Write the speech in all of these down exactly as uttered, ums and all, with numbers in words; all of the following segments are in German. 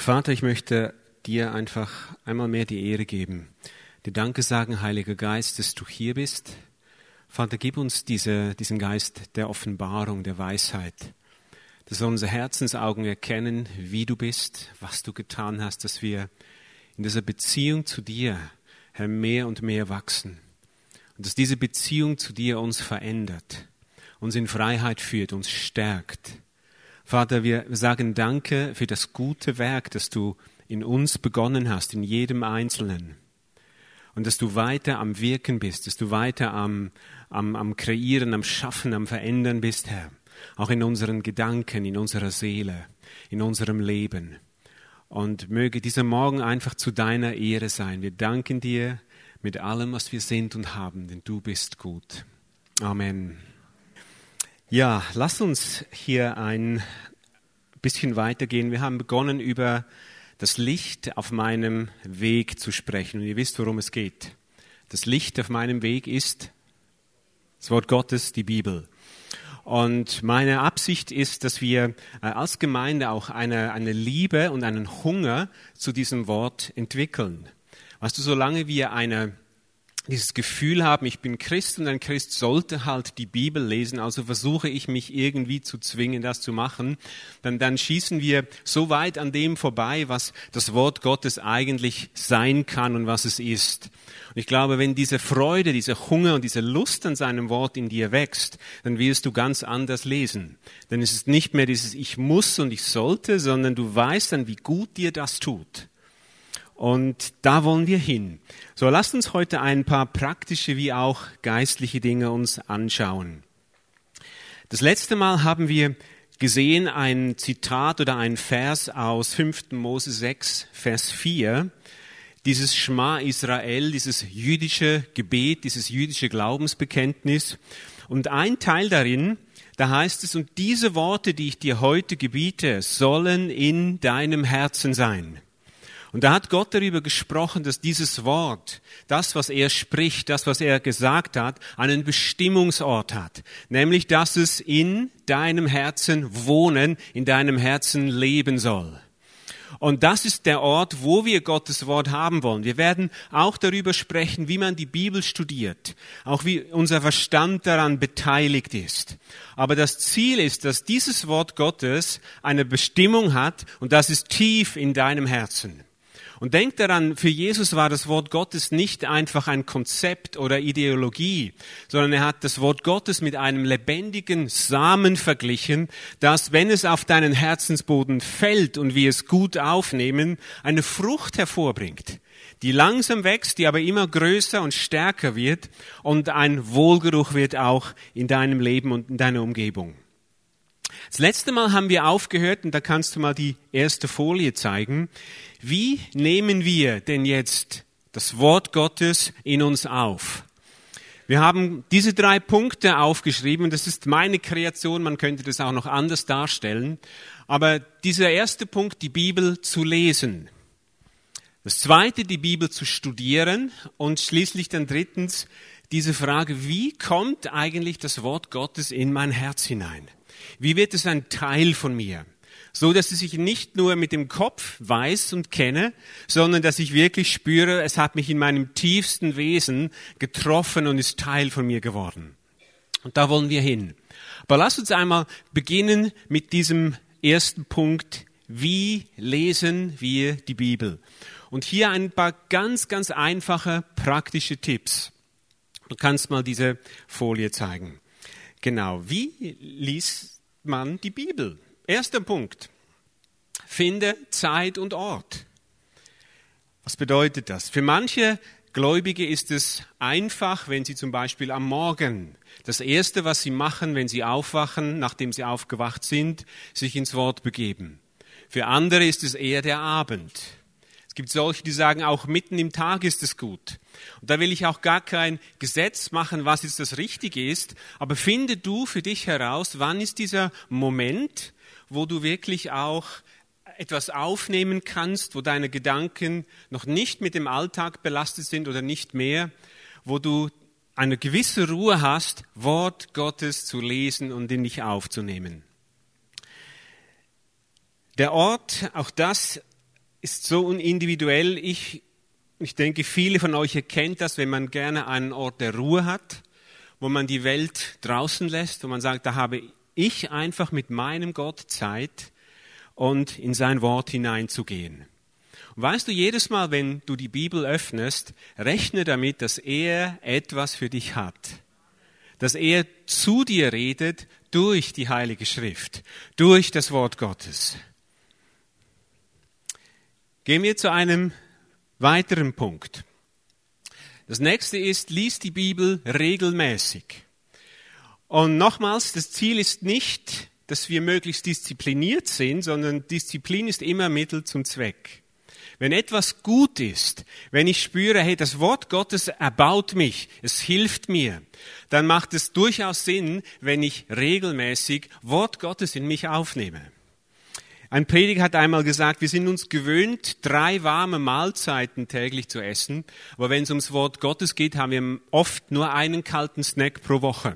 Vater, ich möchte dir einfach einmal mehr die Ehre geben. Dir Danke sagen, Heiliger Geist, dass du hier bist. Vater, gib uns diese, diesen Geist der Offenbarung, der Weisheit, dass wir unsere Herzensaugen erkennen, wie du bist, was du getan hast, dass wir in dieser Beziehung zu dir, Herr, mehr und mehr wachsen. Und dass diese Beziehung zu dir uns verändert, uns in Freiheit führt, uns stärkt. Vater, wir sagen Danke für das gute Werk, das du in uns begonnen hast, in jedem Einzelnen. Und dass du weiter am Wirken bist, dass du weiter am, am, am Kreieren, am Schaffen, am Verändern bist, Herr. Auch in unseren Gedanken, in unserer Seele, in unserem Leben. Und möge dieser Morgen einfach zu deiner Ehre sein. Wir danken dir mit allem, was wir sind und haben, denn du bist gut. Amen. Ja, lass uns hier ein bisschen weitergehen. Wir haben begonnen, über das Licht auf meinem Weg zu sprechen. Und ihr wisst, worum es geht. Das Licht auf meinem Weg ist das Wort Gottes, die Bibel. Und meine Absicht ist, dass wir als Gemeinde auch eine, eine Liebe und einen Hunger zu diesem Wort entwickeln. Weißt du, solange wir eine dieses Gefühl haben, ich bin Christ und ein Christ sollte halt die Bibel lesen, also versuche ich mich irgendwie zu zwingen, das zu machen, dann, dann schießen wir so weit an dem vorbei, was das Wort Gottes eigentlich sein kann und was es ist. Und ich glaube, wenn diese Freude, dieser Hunger und diese Lust an seinem Wort in dir wächst, dann wirst du ganz anders lesen. Denn es ist nicht mehr dieses Ich muss und ich sollte, sondern du weißt dann, wie gut dir das tut. Und da wollen wir hin. So, lasst uns heute ein paar praktische wie auch geistliche Dinge uns anschauen. Das letzte Mal haben wir gesehen ein Zitat oder ein Vers aus fünften Mose sechs, Vers vier. Dieses Schma Israel, dieses jüdische Gebet, dieses jüdische Glaubensbekenntnis. Und ein Teil darin, da heißt es, und diese Worte, die ich dir heute gebiete, sollen in deinem Herzen sein. Und da hat Gott darüber gesprochen, dass dieses Wort, das, was er spricht, das, was er gesagt hat, einen Bestimmungsort hat. Nämlich, dass es in deinem Herzen wohnen, in deinem Herzen leben soll. Und das ist der Ort, wo wir Gottes Wort haben wollen. Wir werden auch darüber sprechen, wie man die Bibel studiert, auch wie unser Verstand daran beteiligt ist. Aber das Ziel ist, dass dieses Wort Gottes eine Bestimmung hat und das ist tief in deinem Herzen. Und denk daran, für Jesus war das Wort Gottes nicht einfach ein Konzept oder Ideologie, sondern er hat das Wort Gottes mit einem lebendigen Samen verglichen, das, wenn es auf deinen Herzensboden fällt und wir es gut aufnehmen, eine Frucht hervorbringt, die langsam wächst, die aber immer größer und stärker wird und ein Wohlgeruch wird auch in deinem Leben und in deiner Umgebung. Das letzte Mal haben wir aufgehört, und da kannst du mal die erste Folie zeigen. Wie nehmen wir denn jetzt das Wort Gottes in uns auf? Wir haben diese drei Punkte aufgeschrieben, das ist meine Kreation, man könnte das auch noch anders darstellen. Aber dieser erste Punkt, die Bibel zu lesen. Das zweite, die Bibel zu studieren. Und schließlich dann drittens diese Frage, wie kommt eigentlich das Wort Gottes in mein Herz hinein? Wie wird es ein Teil von mir? So, dass ich nicht nur mit dem Kopf weiß und kenne, sondern dass ich wirklich spüre, es hat mich in meinem tiefsten Wesen getroffen und ist Teil von mir geworden. Und da wollen wir hin. Aber lass uns einmal beginnen mit diesem ersten Punkt. Wie lesen wir die Bibel? Und hier ein paar ganz, ganz einfache, praktische Tipps. Du kannst mal diese Folie zeigen. Genau, wie liest man die Bibel? Erster Punkt. Finde Zeit und Ort. Was bedeutet das? Für manche Gläubige ist es einfach, wenn sie zum Beispiel am Morgen das Erste, was sie machen, wenn sie aufwachen, nachdem sie aufgewacht sind, sich ins Wort begeben. Für andere ist es eher der Abend. Es gibt solche, die sagen, auch mitten im Tag ist es gut. Und da will ich auch gar kein Gesetz machen, was jetzt das Richtige ist. Aber finde du für dich heraus, wann ist dieser Moment, wo du wirklich auch etwas aufnehmen kannst, wo deine Gedanken noch nicht mit dem Alltag belastet sind oder nicht mehr, wo du eine gewisse Ruhe hast, Wort Gottes zu lesen und in dich aufzunehmen. Der Ort, auch das ist so individuell. Ich, ich denke, viele von euch erkennt das, wenn man gerne einen Ort der Ruhe hat, wo man die Welt draußen lässt, wo man sagt, da habe ich einfach mit meinem Gott Zeit und in sein Wort hineinzugehen. Und weißt du, jedes Mal, wenn du die Bibel öffnest, rechne damit, dass er etwas für dich hat. Dass er zu dir redet durch die Heilige Schrift, durch das Wort Gottes. Gehen wir zu einem weiteren Punkt. Das nächste ist, lies die Bibel regelmäßig. Und nochmals, das Ziel ist nicht, dass wir möglichst diszipliniert sind, sondern Disziplin ist immer Mittel zum Zweck. Wenn etwas gut ist, wenn ich spüre, hey, das Wort Gottes erbaut mich, es hilft mir, dann macht es durchaus Sinn, wenn ich regelmäßig Wort Gottes in mich aufnehme. Ein Prediger hat einmal gesagt, wir sind uns gewöhnt, drei warme Mahlzeiten täglich zu essen, aber wenn es ums Wort Gottes geht, haben wir oft nur einen kalten Snack pro Woche.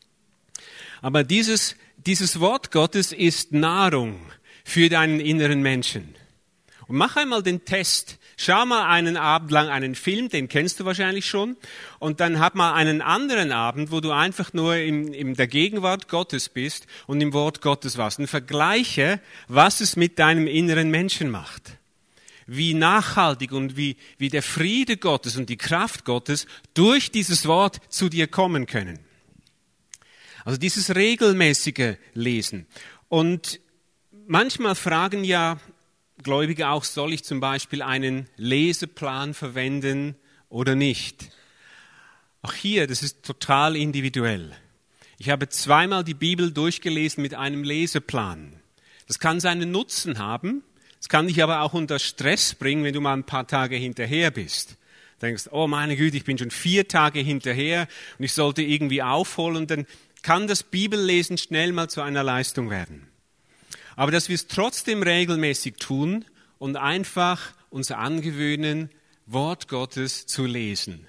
Aber dieses, dieses Wort Gottes ist Nahrung für deinen inneren Menschen. Und mach einmal den Test. Schau mal einen Abend lang einen Film, den kennst du wahrscheinlich schon, und dann hab mal einen anderen Abend, wo du einfach nur in, in der Gegenwart Gottes bist und im Wort Gottes warst. Und vergleiche, was es mit deinem inneren Menschen macht. Wie nachhaltig und wie, wie der Friede Gottes und die Kraft Gottes durch dieses Wort zu dir kommen können. Also dieses regelmäßige Lesen. Und manchmal fragen ja Gläubige auch, soll ich zum Beispiel einen Leseplan verwenden oder nicht? Auch hier, das ist total individuell. Ich habe zweimal die Bibel durchgelesen mit einem Leseplan. Das kann seinen Nutzen haben, es kann dich aber auch unter Stress bringen, wenn du mal ein paar Tage hinterher bist. Du denkst, oh meine Güte, ich bin schon vier Tage hinterher und ich sollte irgendwie aufholen, und dann kann das Bibellesen schnell mal zu einer Leistung werden. Aber dass wir es trotzdem regelmäßig tun und einfach uns angewöhnen, Wort Gottes zu lesen.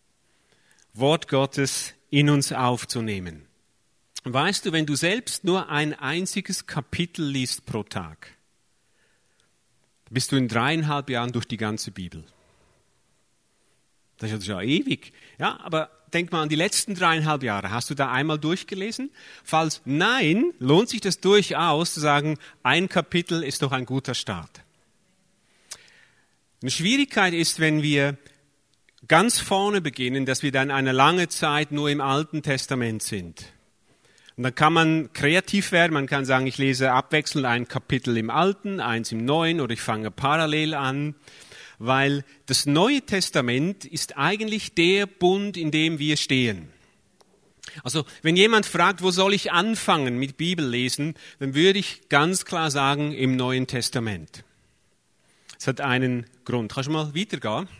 Wort Gottes in uns aufzunehmen. Weißt du, wenn du selbst nur ein einziges Kapitel liest pro Tag, bist du in dreieinhalb Jahren durch die ganze Bibel. Das ist ja ewig. Ja, aber denk mal an die letzten dreieinhalb Jahre. Hast du da einmal durchgelesen? Falls nein, lohnt sich das durchaus zu sagen, ein Kapitel ist doch ein guter Start. Eine Schwierigkeit ist, wenn wir ganz vorne beginnen, dass wir dann eine lange Zeit nur im Alten Testament sind. Und dann kann man kreativ werden, man kann sagen, ich lese abwechselnd ein Kapitel im Alten, eins im Neuen, oder ich fange parallel an. Weil das Neue Testament ist eigentlich der Bund, in dem wir stehen. Also wenn jemand fragt, wo soll ich anfangen mit Bibellesen, dann würde ich ganz klar sagen, im Neuen Testament. Es hat einen Grund. Kannst du mal weitergehen?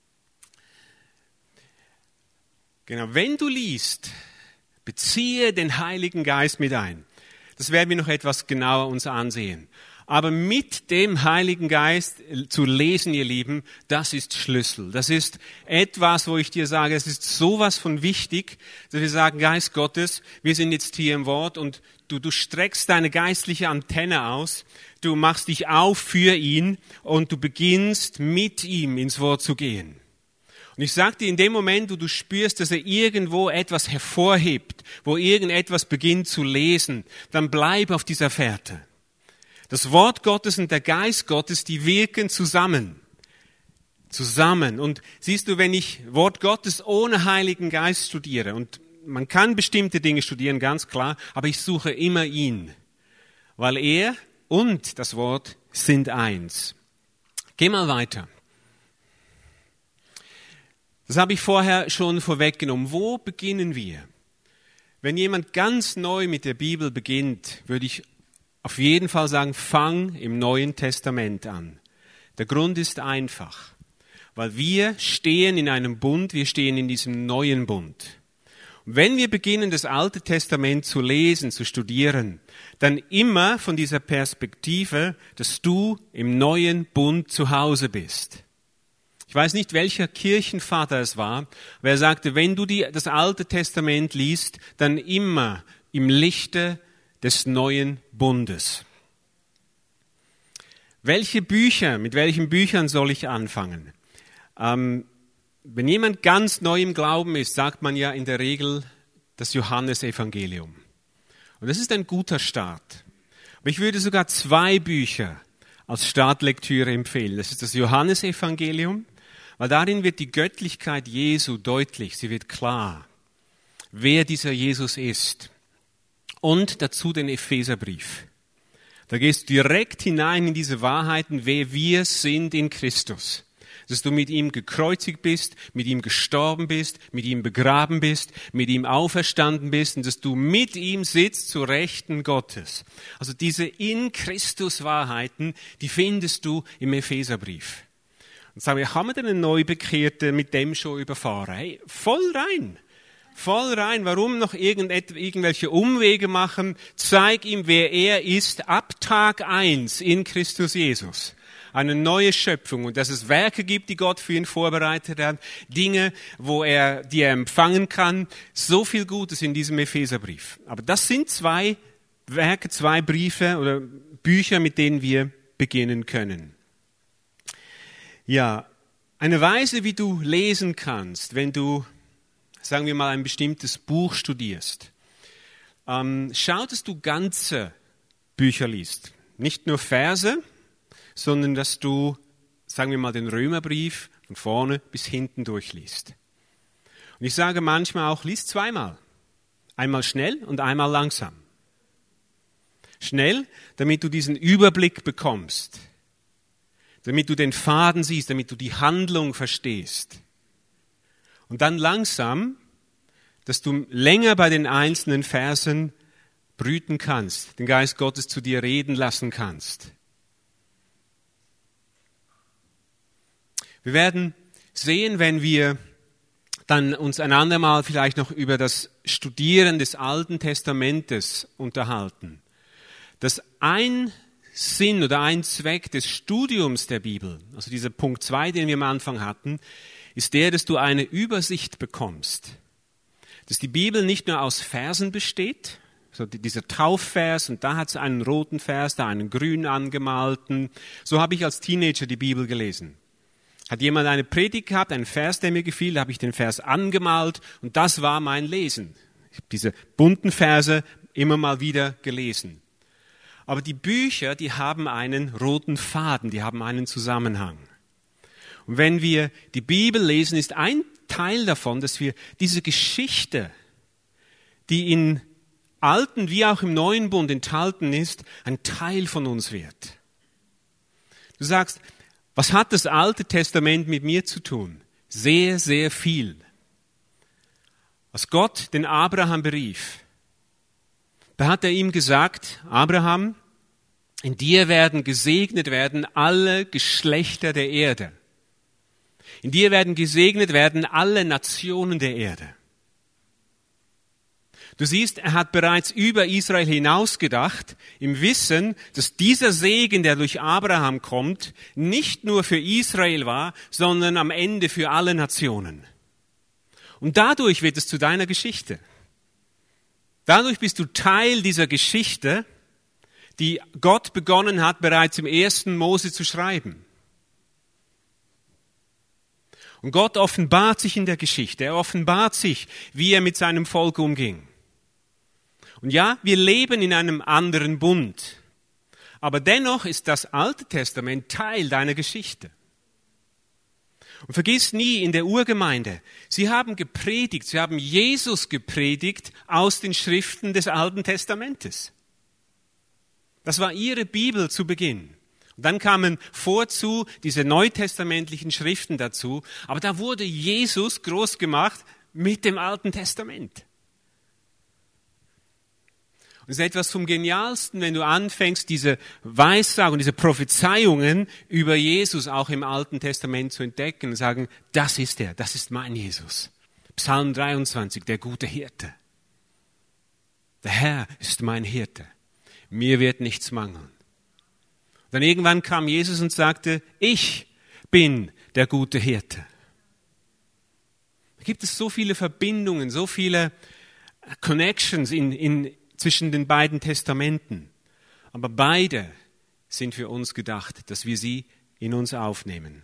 Genau, wenn du liest, beziehe den Heiligen Geist mit ein. Das werden wir noch etwas genauer uns ansehen. Aber mit dem Heiligen Geist zu lesen, ihr Lieben, das ist Schlüssel. Das ist etwas, wo ich dir sage, es ist sowas von wichtig, dass wir sagen, Geist Gottes, wir sind jetzt hier im Wort, und du, du streckst deine geistliche Antenne aus, du machst dich auf für ihn und du beginnst mit ihm ins Wort zu gehen. Und ich sage dir, in dem Moment, wo du spürst, dass er irgendwo etwas hervorhebt, wo irgendetwas beginnt zu lesen, dann bleib auf dieser Fährte. Das Wort Gottes und der Geist Gottes, die wirken zusammen. Zusammen. Und siehst du, wenn ich Wort Gottes ohne Heiligen Geist studiere, und man kann bestimmte Dinge studieren, ganz klar, aber ich suche immer ihn. Weil er und das Wort sind eins. Geh mal weiter. Das habe ich vorher schon vorweggenommen. Wo beginnen wir? Wenn jemand ganz neu mit der Bibel beginnt, würde ich auf jeden Fall sagen, fang im Neuen Testament an. Der Grund ist einfach, weil wir stehen in einem Bund, wir stehen in diesem neuen Bund. Und wenn wir beginnen, das Alte Testament zu lesen, zu studieren, dann immer von dieser Perspektive, dass du im neuen Bund zu Hause bist. Ich weiß nicht, welcher Kirchenvater es war, aber er sagte, wenn du die, das Alte Testament liest, dann immer im Lichte des neuen Bundes. welche Bücher, mit welchen Büchern soll ich anfangen? Ähm, wenn jemand ganz neu im Glauben ist, sagt man ja in der Regel das Johannesevangelium. Und das ist ein guter Start. Aber ich würde sogar zwei Bücher als Startlektüre empfehlen. Das ist das Johannesevangelium, weil darin wird die Göttlichkeit Jesu deutlich, sie wird klar, wer dieser Jesus ist. Und dazu den Epheserbrief. Da gehst du direkt hinein in diese Wahrheiten, wer wir sind in Christus. Dass du mit ihm gekreuzigt bist, mit ihm gestorben bist, mit ihm begraben bist, mit ihm auferstanden bist und dass du mit ihm sitzt zu Rechten Gottes. Also diese in Christus Wahrheiten, die findest du im Epheserbrief. Und sage ich, haben wir denn einen Neubekehrten mit dem schon überfahren? Hey, voll rein. Voll rein. Warum noch irgendwelche Umwege machen? Zeig ihm, wer er ist, ab Tag eins in Christus Jesus. Eine neue Schöpfung und dass es Werke gibt, die Gott für ihn vorbereitet hat, Dinge, wo er, die er empfangen kann. So viel Gutes in diesem Epheserbrief. Aber das sind zwei Werke, zwei Briefe oder Bücher, mit denen wir beginnen können. Ja, eine Weise, wie du lesen kannst, wenn du sagen wir mal, ein bestimmtes Buch studierst, ähm, schau, dass du ganze Bücher liest. Nicht nur Verse, sondern dass du, sagen wir mal, den Römerbrief von vorne bis hinten durchliest. Und ich sage manchmal auch, lies zweimal. Einmal schnell und einmal langsam. Schnell, damit du diesen Überblick bekommst. Damit du den Faden siehst, damit du die Handlung verstehst. Und dann langsam, dass du länger bei den einzelnen Versen brüten kannst, den Geist Gottes zu dir reden lassen kannst. Wir werden sehen, wenn wir dann uns ein andermal vielleicht noch über das Studieren des Alten Testamentes unterhalten, dass ein Sinn oder ein Zweck des Studiums der Bibel, also dieser Punkt zwei, den wir am Anfang hatten, ist der, dass du eine Übersicht bekommst. Dass die Bibel nicht nur aus Versen besteht, so dieser Taufvers und da hat es einen roten Vers, da einen grün angemalten. So habe ich als Teenager die Bibel gelesen. Hat jemand eine Predigt gehabt, einen Vers, der mir gefiel, da habe ich den Vers angemalt und das war mein Lesen. Ich habe diese bunten Verse immer mal wieder gelesen. Aber die Bücher, die haben einen roten Faden, die haben einen Zusammenhang. Und wenn wir die Bibel lesen, ist ein Teil davon, dass wir diese Geschichte, die in Alten wie auch im Neuen Bund enthalten ist, ein Teil von uns wird. Du sagst, was hat das Alte Testament mit mir zu tun? Sehr, sehr viel. Als Gott den Abraham berief, da hat er ihm gesagt, Abraham, in dir werden gesegnet werden alle Geschlechter der Erde. In dir werden gesegnet werden alle Nationen der Erde. Du siehst, er hat bereits über Israel hinausgedacht, im Wissen, dass dieser Segen, der durch Abraham kommt, nicht nur für Israel war, sondern am Ende für alle Nationen. Und dadurch wird es zu deiner Geschichte. Dadurch bist du Teil dieser Geschichte, die Gott begonnen hat, bereits im ersten Mose zu schreiben. Und Gott offenbart sich in der Geschichte. Er offenbart sich, wie er mit seinem Volk umging. Und ja, wir leben in einem anderen Bund. Aber dennoch ist das Alte Testament Teil deiner Geschichte. Und vergiss nie, in der Urgemeinde, sie haben gepredigt, sie haben Jesus gepredigt aus den Schriften des Alten Testamentes. Das war ihre Bibel zu Beginn. Und dann kamen vorzu diese neutestamentlichen Schriften dazu. Aber da wurde Jesus groß gemacht mit dem Alten Testament. Und es ist etwas vom Genialsten, wenn du anfängst, diese Weissagen, diese Prophezeiungen über Jesus auch im Alten Testament zu entdecken und sagen, das ist er, das ist mein Jesus. Psalm dreiundzwanzig, der gute Hirte. Der Herr ist mein Hirte. Mir wird nichts mangeln. Dann irgendwann kam Jesus und sagte, ich bin der gute Hirte. Da gibt es so viele Verbindungen, so viele Connections in, in, zwischen den beiden Testamenten. Aber beide sind für uns gedacht, dass wir sie in uns aufnehmen.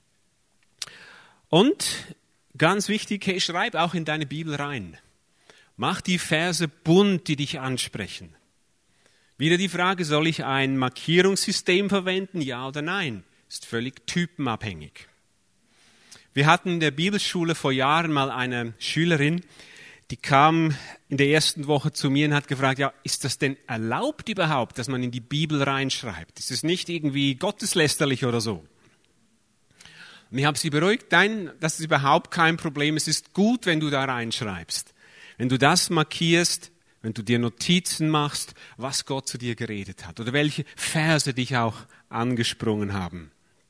Und ganz wichtig, hey, schreib auch in deine Bibel rein. Mach die Verse bunt, die dich ansprechen. Wieder die Frage, soll ich ein Markierungssystem verwenden, ja oder nein? Ist völlig typenabhängig. Wir hatten in der Bibelschule vor Jahren mal eine Schülerin, die kam in der ersten Woche zu mir und hat gefragt, ja, ist das denn erlaubt überhaupt, dass man in die Bibel reinschreibt? Ist es nicht irgendwie gotteslästerlich oder so? Und ich habe sie beruhigt, nein, das ist überhaupt kein Problem. Es ist gut, wenn du da reinschreibst. Wenn du das markierst, wenn du dir Notizen machst, was Gott zu dir geredet hat oder welche Verse dich auch angesprungen haben.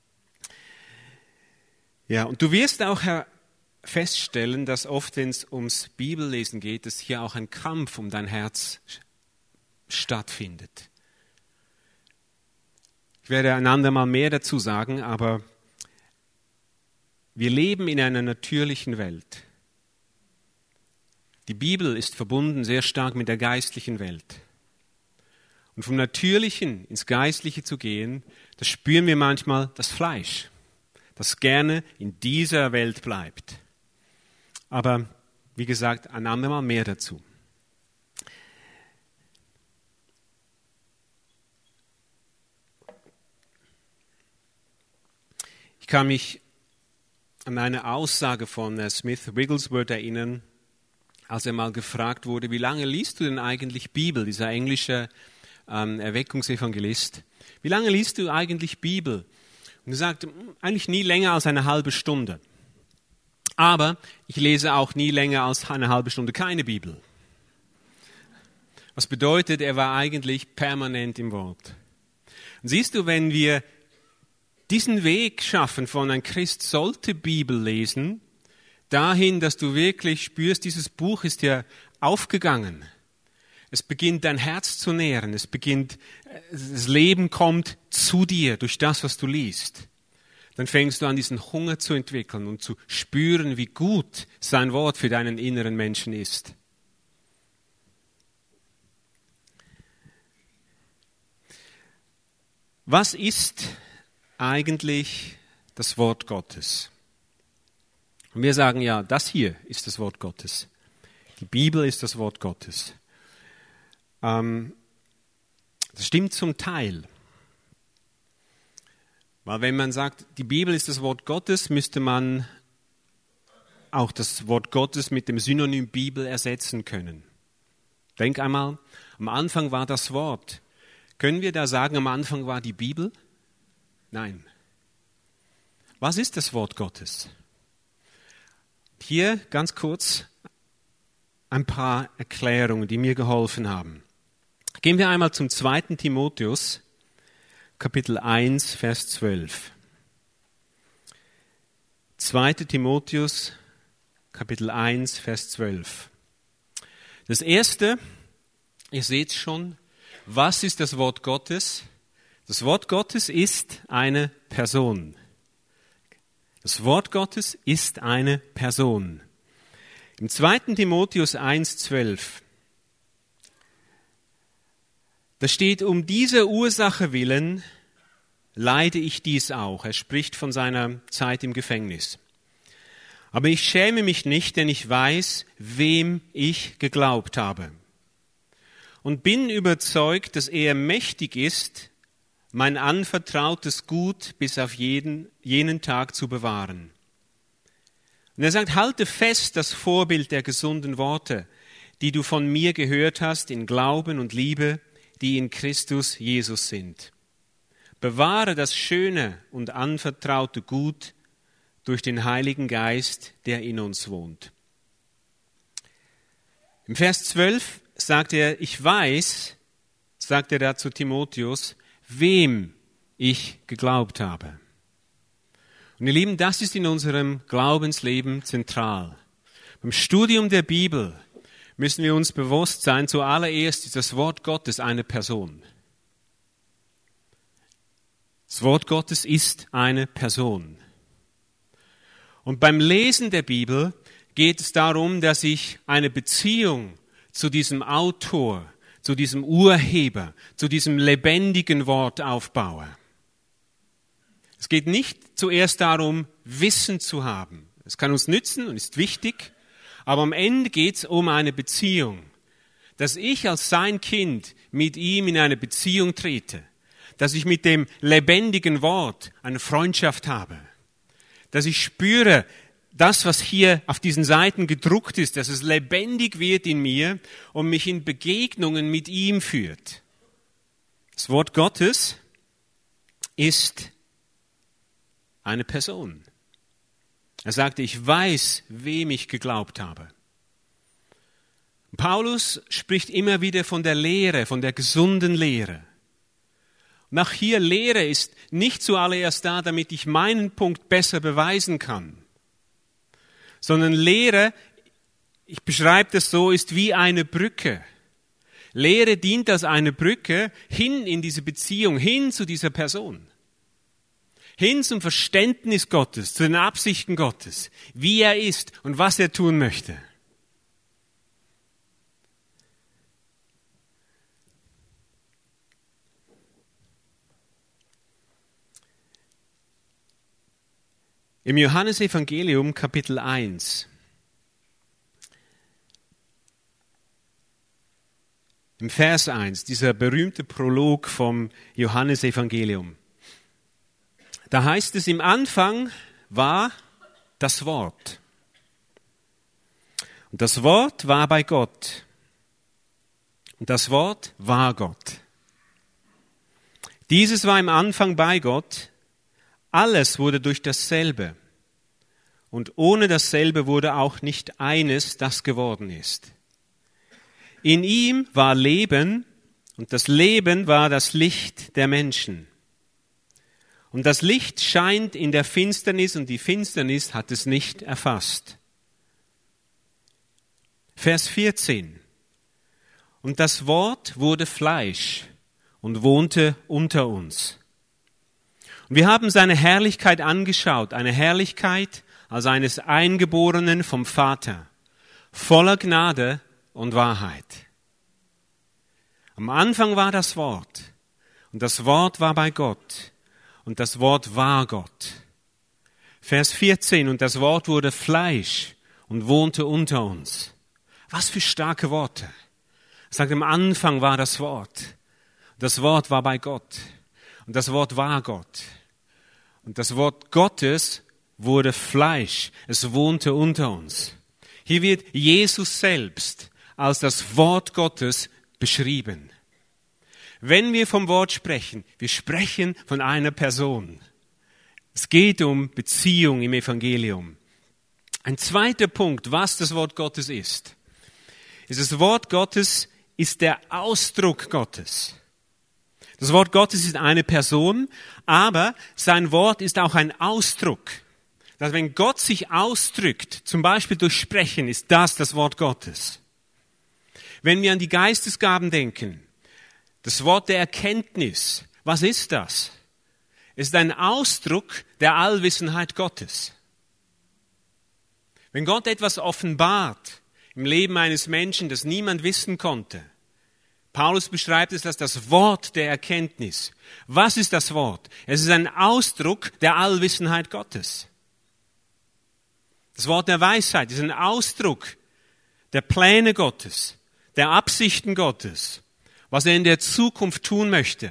Ja, und du wirst auch feststellen, dass oft, wenn es ums Bibellesen geht, dass hier auch ein Kampf um dein Herz stattfindet. Ich werde ein andermal mehr dazu sagen, aber wir leben in einer natürlichen Welt. Die Bibel ist verbunden sehr stark mit der geistlichen Welt. Und vom Natürlichen ins Geistliche zu gehen, das spüren wir manchmal das Fleisch, das gerne in dieser Welt bleibt. Aber wie gesagt, ein andermal mehr dazu. Ich kann mich an eine Aussage von Smith Wigglesworth erinnern, als er mal gefragt wurde, wie lange liest du denn eigentlich Bibel, dieser englische ähm, Erweckungsevangelist. Wie lange liest du eigentlich Bibel? Und er sagt, eigentlich nie länger als eine halbe Stunde. Aber ich lese auch nie länger als eine halbe Stunde keine Bibel. Was bedeutet, er war eigentlich permanent im Wort. Und siehst du, wenn wir diesen Weg schaffen von ein Christ sollte Bibel lesen, dahin, dass du wirklich spürst, dieses Buch ist dir aufgegangen. Es beginnt dein Herz zu nähren. Es beginnt, das Leben kommt zu dir durch das, was du liest. Dann fängst du an, diesen Hunger zu entwickeln und zu spüren, wie gut sein Wort für deinen inneren Menschen ist. Was ist eigentlich das Wort Gottes? Und wir sagen ja, das hier ist das Wort Gottes. Die Bibel ist das Wort Gottes. Ähm, das stimmt zum Teil. Weil wenn man sagt, die Bibel ist das Wort Gottes, müsste man auch das Wort Gottes mit dem Synonym Bibel ersetzen können. Denk einmal, am Anfang war das Wort. Können wir da sagen, am Anfang war die Bibel? Nein. Was ist das Wort Gottes? Hier ganz kurz ein paar Erklärungen, die mir geholfen haben. Gehen wir einmal zum zweiten Timotheus, Kapitel eins, Vers zwölf. zweiter Timotheus, Kapitel eins, Vers zwölf. Das erste, ihr seht schon, was ist das Wort Gottes? Das Wort Gottes ist eine Person. Das Wort Gottes ist eine Person. Im zweiten Timotheus eins, zwölf, da steht, um dieser Ursache willen leide ich dies auch. Er spricht von seiner Zeit im Gefängnis. Aber ich schäme mich nicht, denn ich weiß, wem ich geglaubt habe. Und bin überzeugt, dass er mächtig ist, mein anvertrautes Gut bis auf jeden, jenen Tag zu bewahren. Und er sagt, halte fest das Vorbild der gesunden Worte, die du von mir gehört hast in Glauben und Liebe, die in Christus Jesus sind. Bewahre das schöne und anvertraute Gut durch den Heiligen Geist, der in uns wohnt. Im Vers zwölf sagt er, ich weiß, sagt er da zu Timotheus, wem ich geglaubt habe. Und ihr Lieben, das ist in unserem Glaubensleben zentral. Beim Studium der Bibel müssen wir uns bewusst sein, zuallererst ist das Wort Gottes eine Person. Das Wort Gottes ist eine Person. Und beim Lesen der Bibel geht es darum, dass ich eine Beziehung zu diesem Autor, zu diesem Urheber, zu diesem lebendigen Wort aufbaue. Es geht nicht zuerst darum, Wissen zu haben. Es kann uns nützen und ist wichtig, aber am Ende geht es um eine Beziehung. Dass ich als sein Kind mit ihm in eine Beziehung trete. Dass ich mit dem lebendigen Wort eine Freundschaft habe. Dass ich spüre, das, was hier auf diesen Seiten gedruckt ist, dass es lebendig wird in mir und mich in Begegnungen mit ihm führt. Das Wort Gottes ist eine Person. Er sagte, ich weiß, wem ich geglaubt habe. Paulus spricht immer wieder von der Lehre, von der gesunden Lehre. Nach hier Lehre ist nicht zuallererst da, damit ich meinen Punkt besser beweisen kann, sondern Lehre, ich beschreibe das so, ist wie eine Brücke. Lehre dient als eine Brücke hin in diese Beziehung, hin zu dieser Person. Hin zum Verständnis Gottes, zu den Absichten Gottes, wie er ist und was er tun möchte. Im Johannesevangelium Kapitel eins, im Vers eins, dieser berühmte Prolog vom Johannesevangelium, da heißt es, im Anfang war das Wort. Und das Wort war bei Gott. Und das Wort war Gott. Dieses war im Anfang bei Gott. Alles wurde durch dasselbe. Und ohne dasselbe wurde auch nicht eines, das geworden ist. In ihm war Leben, und das Leben war das Licht der Menschen. Und das Licht scheint in der Finsternis, und die Finsternis hat es nicht erfasst. Vers vierzehn. Und das Wort wurde Fleisch und wohnte unter uns. Und wir haben seine Herrlichkeit angeschaut, eine Herrlichkeit als eines Eingeborenen vom Vater, voller Gnade und Wahrheit. Am Anfang war das Wort, und das Wort war bei Gott, und das Wort war Gott. Vers vierzehn, und das Wort wurde Fleisch und wohnte unter uns. Was für starke Worte. Er sagt, am Anfang war das Wort. Das Wort war bei Gott. Und das Wort war Gott. Und das Wort Gottes wurde Fleisch. Es wohnte unter uns. Hier wird Jesus selbst als das Wort Gottes beschrieben. Wenn wir vom Wort sprechen, wir sprechen von einer Person. Es geht um Beziehung im Evangelium. Ein zweiter Punkt, was das Wort Gottes ist, ist, das Wort Gottes ist der Ausdruck Gottes. Das Wort Gottes ist eine Person, aber sein Wort ist auch ein Ausdruck. Dass wenn Gott sich ausdrückt, zum Beispiel durch Sprechen, ist das das Wort Gottes. Wenn wir an die Geistesgaben denken, das Wort der Erkenntnis, was ist das? Es ist ein Ausdruck der Allwissenheit Gottes. Wenn Gott etwas offenbart im Leben eines Menschen, das niemand wissen konnte, Paulus beschreibt es als das Wort der Erkenntnis. Was ist das Wort? Es ist ein Ausdruck der Allwissenheit Gottes. Das Wort der Weisheit ist ein Ausdruck der Pläne Gottes, der Absichten Gottes, was er in der Zukunft tun möchte.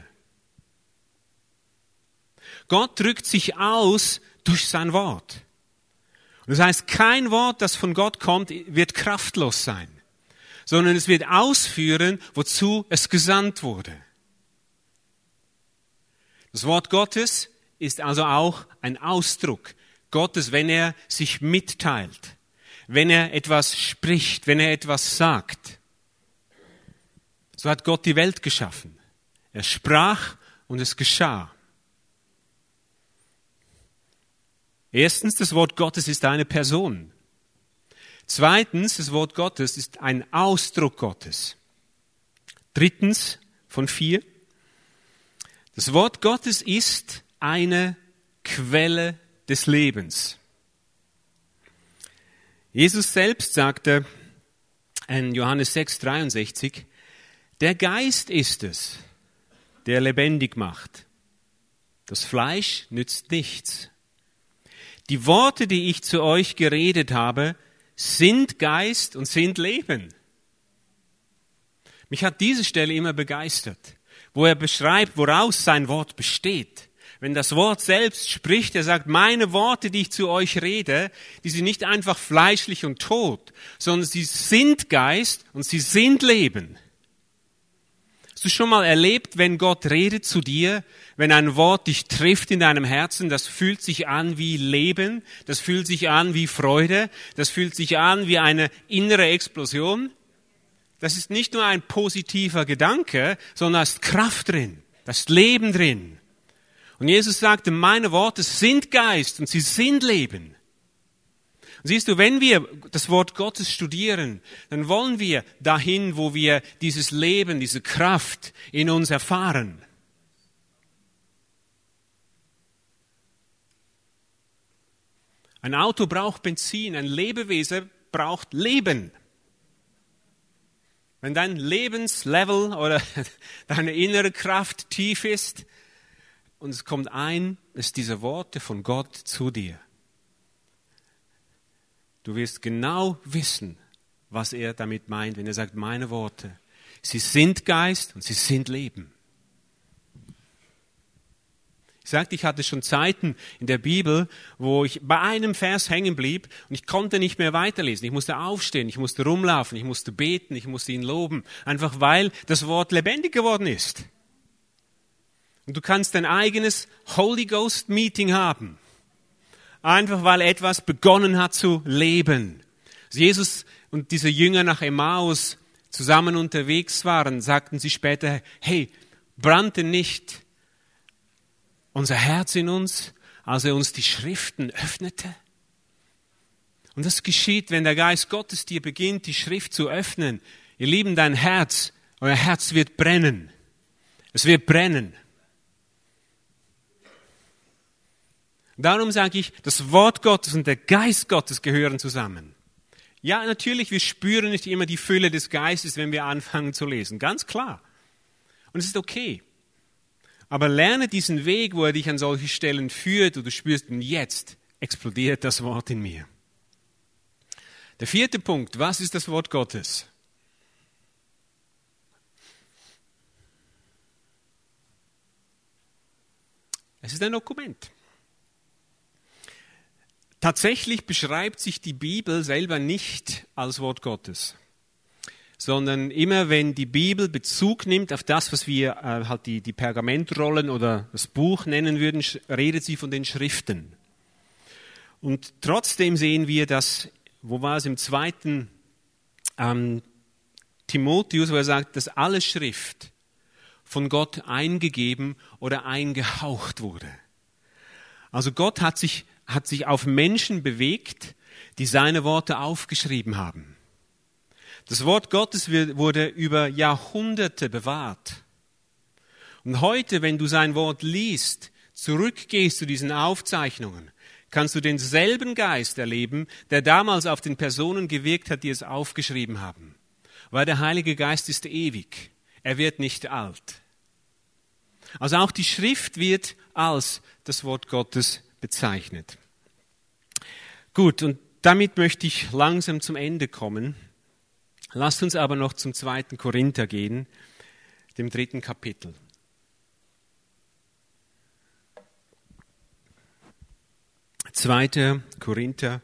Gott drückt sich aus durch sein Wort. Und das heißt, kein Wort, das von Gott kommt, wird kraftlos sein, sondern es wird ausführen, wozu es gesandt wurde. Das Wort Gottes ist also auch ein Ausdruck Gottes, wenn er sich mitteilt, wenn er etwas spricht, wenn er etwas sagt. So hat Gott die Welt geschaffen. Er sprach und es geschah. Erstens, das Wort Gottes ist eine Person. Zweitens, das Wort Gottes ist ein Ausdruck Gottes. Drittens von vier, das Wort Gottes ist eine Quelle des Lebens. Jesus selbst sagte in Johannes sechs, dreiundsechzig, Der Geist ist es, der lebendig macht. Das Fleisch nützt nichts. Die Worte, die ich zu euch geredet habe, sind Geist und sind Leben. Mich hat diese Stelle immer begeistert, wo er beschreibt, woraus sein Wort besteht. Wenn das Wort selbst spricht, er sagt, meine Worte, die ich zu euch rede, die sind nicht einfach fleischlich und tot, sondern sie sind Geist und sie sind Leben. Hast du schon mal erlebt, wenn Gott redet zu dir, wenn ein Wort dich trifft in deinem Herzen, das fühlt sich an wie Leben, das fühlt sich an wie Freude, das fühlt sich an wie eine innere Explosion? Das ist nicht nur ein positiver Gedanke, sondern da ist Kraft drin, da ist Leben drin. Und Jesus sagte, meine Worte sind Geist und sie sind Leben. Und siehst du, wenn wir das Wort Gottes studieren, dann wollen wir dahin, wo wir dieses Leben, diese Kraft in uns erfahren. Ein Auto braucht Benzin, ein Lebewesen braucht Leben. Wenn dein Lebenslevel oder deine innere Kraft tief ist, und es kommt ein, ist diese Worte von Gott zu dir. Du wirst genau wissen, was er damit meint, wenn er sagt, meine Worte. Sie sind Geist und sie sind Leben. Ich sagte, ich hatte schon Zeiten in der Bibel, wo ich bei einem Vers hängen blieb und ich konnte nicht mehr weiterlesen. Ich musste aufstehen, ich musste rumlaufen, ich musste beten, ich musste ihn loben. Einfach weil das Wort lebendig geworden ist. Und du kannst dein eigenes Holy Ghost Meeting haben. Einfach weil etwas begonnen hat zu leben. Als Jesus und diese Jünger nach Emmaus zusammen unterwegs waren, sagten sie später, hey, brannte nicht unser Herz in uns, als er uns die Schriften öffnete? Und das geschieht, wenn der Geist Gottes dir beginnt, die Schrift zu öffnen. Ihr Lieben, dein Herz, euer Herz wird brennen. Es wird brennen. Darum sage ich, das Wort Gottes und der Geist Gottes gehören zusammen. Ja, natürlich, wir spüren nicht immer die Fülle des Geistes, wenn wir anfangen zu lesen. Ganz klar. Und es ist okay. Aber lerne diesen Weg, wo er dich an solche Stellen führt, und du spürst, und jetzt explodiert das Wort in mir. Der vierte Punkt, was ist das Wort Gottes? Es ist ein Dokument. Tatsächlich beschreibt sich die Bibel selber nicht als Wort Gottes, sondern immer wenn die Bibel Bezug nimmt auf das, was wir äh, halt die, die Pergamentrollen oder das Buch nennen würden, redet sie von den Schriften. Und trotzdem sehen wir, dass, wo war es im zweiten ähm, Timotheus, wo er sagt, dass alle Schrift von Gott eingegeben oder eingehaucht wurde. Also Gott hat sich hat sich auf Menschen bewegt, die seine Worte aufgeschrieben haben. Das Wort Gottes wurde über Jahrhunderte bewahrt. Und heute, wenn du sein Wort liest, zurückgehst zu diesen Aufzeichnungen, kannst du denselben Geist erleben, der damals auf den Personen gewirkt hat, die es aufgeschrieben haben. Weil der Heilige Geist ist ewig. Er wird nicht alt. Also auch die Schrift wird als das Wort Gottes bezeichnet. Gut, und damit möchte ich langsam zum Ende kommen. Lasst uns aber noch zum zweiten Korinther gehen, dem dritten Kapitel. zweiter Korinther,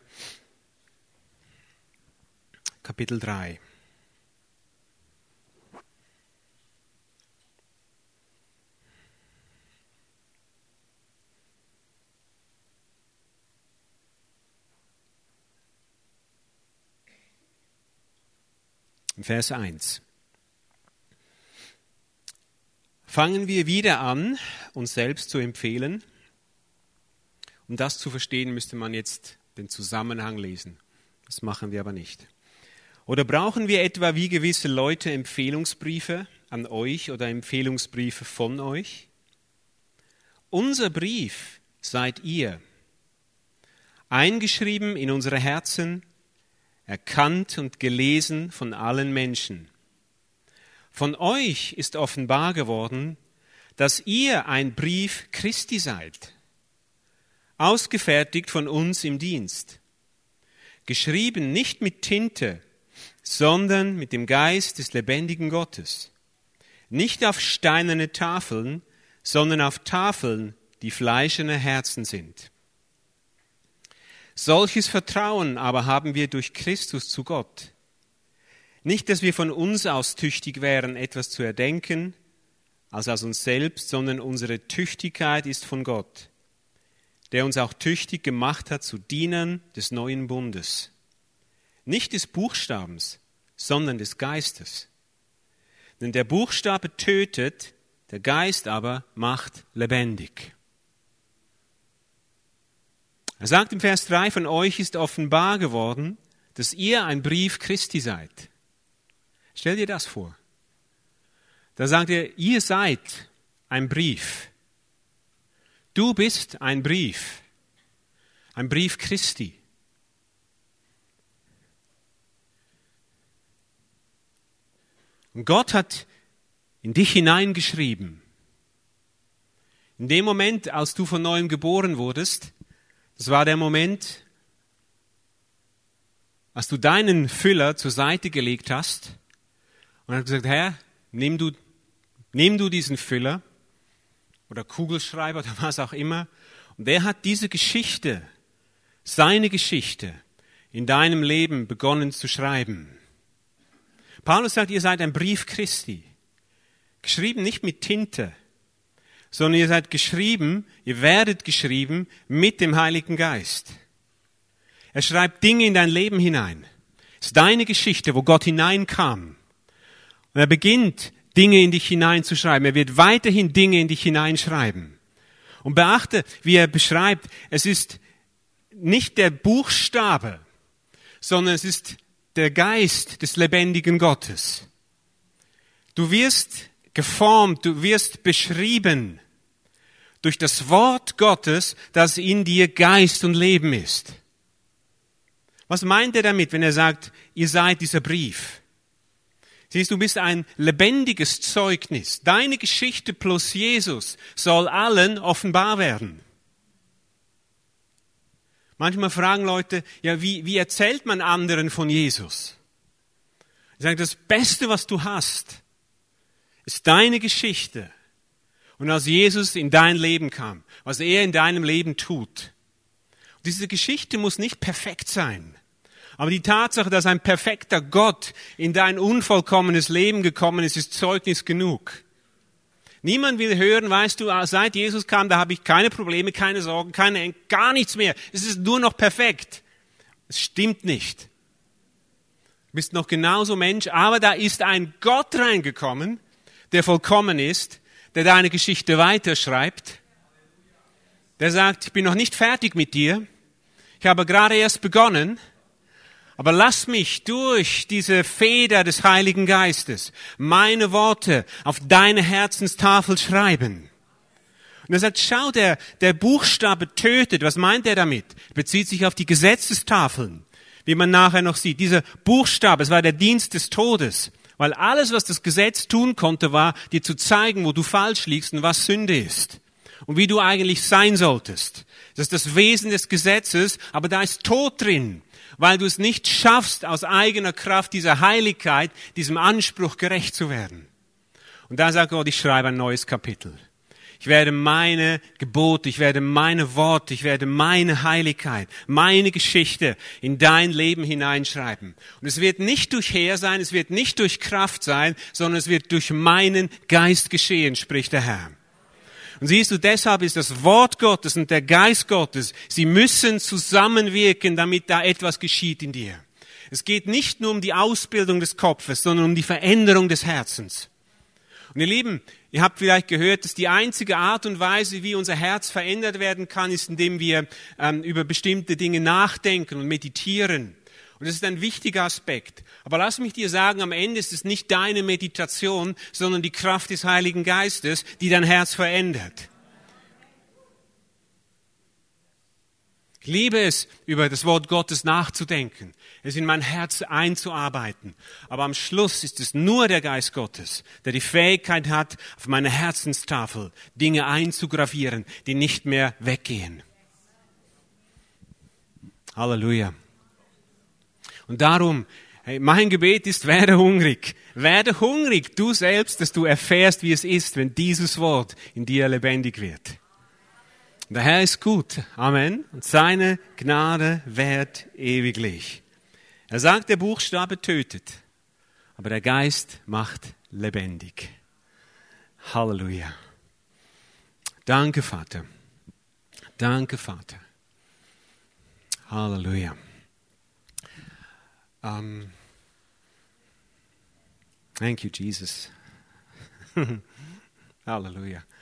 Kapitel drei. Vers eins. Fangen wir wieder an, uns selbst zu empfehlen. Um das zu verstehen, müsste man jetzt den Zusammenhang lesen. Das machen wir aber nicht. Oder brauchen wir etwa wie gewisse Leute Empfehlungsbriefe an euch oder Empfehlungsbriefe von euch? Unser Brief seid ihr, eingeschrieben in unsere Herzen, erkannt und gelesen von allen Menschen. Von euch ist offenbar geworden, dass ihr ein Brief Christi seid, ausgefertigt von uns im Dienst, geschrieben nicht mit Tinte, sondern mit dem Geist des lebendigen Gottes, nicht auf steinerne Tafeln, sondern auf Tafeln, die fleischerne Herzen sind. Solches Vertrauen aber haben wir durch Christus zu Gott. Nicht, dass wir von uns aus tüchtig wären, etwas zu erdenken, als aus uns selbst, sondern unsere Tüchtigkeit ist von Gott, der uns auch tüchtig gemacht hat zu Dienern des neuen Bundes. Nicht des Buchstabens, sondern des Geistes. Denn der Buchstabe tötet, der Geist aber macht lebendig. Er sagt im Vers drei, von euch ist offenbar geworden, dass ihr ein Brief Christi seid. Stell dir das vor. Da sagt er, ihr seid ein Brief. Du bist ein Brief. Ein Brief Christi. Und Gott hat in dich hineingeschrieben. In dem Moment, als du von neuem geboren wurdest, das war der Moment, als du deinen Füller zur Seite gelegt hast und hast gesagt, Herr, nimm du, nimm du diesen Füller oder Kugelschreiber oder was auch immer. Und der hat diese Geschichte, seine Geschichte in deinem Leben begonnen zu schreiben. Paulus sagt, ihr seid ein Brief Christi, geschrieben nicht mit Tinte, sondern ihr seid geschrieben, ihr werdet geschrieben mit dem Heiligen Geist. Er schreibt Dinge in dein Leben hinein. Es ist deine Geschichte, wo Gott hineinkam. Und er beginnt, Dinge in dich hineinzuschreiben. Er wird weiterhin Dinge in dich hineinschreiben. Und beachte, wie er beschreibt, es ist nicht der Buchstabe, sondern es ist der Geist des lebendigen Gottes. Du wirst geformt, du wirst beschrieben durch das Wort Gottes, das in dir Geist und Leben ist. Was meint er damit, wenn er sagt, ihr seid dieser Brief? Siehst du, du bist ein lebendiges Zeugnis. Deine Geschichte plus Jesus soll allen offenbar werden. Manchmal fragen Leute, ja, wie, wie erzählt man anderen von Jesus? Ich sage, das Beste, was du hast, ist deine Geschichte. Und als Jesus in dein Leben kam, was er in deinem Leben tut. Und diese Geschichte muss nicht perfekt sein. Aber die Tatsache, dass ein perfekter Gott in dein unvollkommenes Leben gekommen ist, ist Zeugnis genug. Niemand will hören, weißt du, seit Jesus kam, da habe ich keine Probleme, keine Sorgen, keine Ängste, gar nichts mehr. Es ist nur noch perfekt. Es stimmt nicht. Du bist noch genauso Mensch, aber da ist ein Gott reingekommen, der vollkommen ist, der deine Geschichte weiterschreibt, der sagt, ich bin noch nicht fertig mit dir, ich habe gerade erst begonnen, aber lass mich durch diese Feder des Heiligen Geistes meine Worte auf deine Herzenstafel schreiben. Und er sagt, schau, der, der Buchstabe tötet. Was meint er damit? Er bezieht sich auf die Gesetzestafeln, wie man nachher noch sieht. Dieser Buchstabe, es war der Dienst des Todes. Weil alles, was das Gesetz tun konnte, war, dir zu zeigen, wo du falsch liegst und was Sünde ist. Und wie du eigentlich sein solltest. Das ist das Wesen des Gesetzes, aber da ist Tod drin. Weil du es nicht schaffst, aus eigener Kraft dieser Heiligkeit, diesem Anspruch gerecht zu werden. Und da sagt Gott, ich schreibe ein neues Kapitel. Ich werde meine Gebote, ich werde meine Worte, ich werde meine Heiligkeit, meine Geschichte in dein Leben hineinschreiben. Und es wird nicht durch Heer sein, es wird nicht durch Kraft sein, sondern es wird durch meinen Geist geschehen, spricht der Herr. Und siehst du, deshalb ist das Wort Gottes und der Geist Gottes, sie müssen zusammenwirken, damit da etwas geschieht in dir. Es geht nicht nur um die Ausbildung des Kopfes, sondern um die Veränderung des Herzens. Und ihr Lieben, ihr habt vielleicht gehört, dass die einzige Art und Weise, wie unser Herz verändert werden kann, ist, indem wir ähm, über bestimmte Dinge nachdenken und meditieren. Und das ist ein wichtiger Aspekt. Aber lass mich dir sagen, am Ende ist es nicht deine Meditation, sondern die Kraft des Heiligen Geistes, die dein Herz verändert. Ich liebe es, über das Wort Gottes nachzudenken, es in mein Herz einzuarbeiten. Aber am Schluss ist es nur der Geist Gottes, der die Fähigkeit hat, auf meine Herzenstafel Dinge einzugravieren, die nicht mehr weggehen. Halleluja. Und darum, hey, mein Gebet ist, werde hungrig. Werde hungrig, du selbst, dass du erfährst, wie es ist, wenn dieses Wort in dir lebendig wird. Der Herr ist gut. Amen. Und seine Gnade währt ewiglich. Er sagt, der Buchstabe tötet, aber der Geist macht lebendig. Halleluja. Danke, Vater. Danke, Vater. Halleluja. Um, thank you, Jesus. Halleluja.